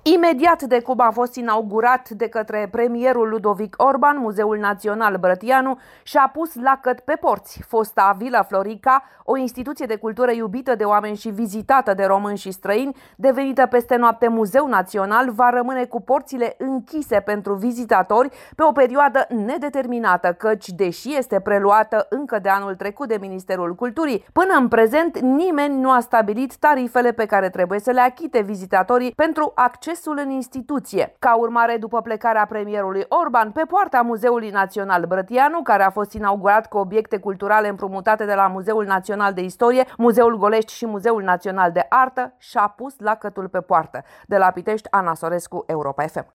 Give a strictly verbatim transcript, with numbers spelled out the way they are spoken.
Imediat de cum a fost inaugurat de către premierul Ludovic Orban, Muzeul Național Brătianu și-a pus lacăt pe porți. Fosta Vila Florica, o instituție de cultură iubită de oameni și vizitată de români și străini, devenită peste noapte Muzeu Național, va rămâne cu porțile închise pentru vizitatori pe o perioadă nedeterminată, căci, deși este preluată încă de anul trecut de Ministerul Culturii, până în prezent nimeni nu a stabilit tarifele pe care trebuie să le achite vizitatorii pentru acces în instituție. Ca urmare, după plecarea premierului Orban, pe poarta Muzeului Național Brătianu, care a fost inaugurat cu obiecte culturale împrumutate de la Muzeul Național de Istorie, Muzeul Golești și Muzeul Național de Artă, și-a pus lacătul pe poartă. De la Pitești, Ana Sorescu, Europa F M.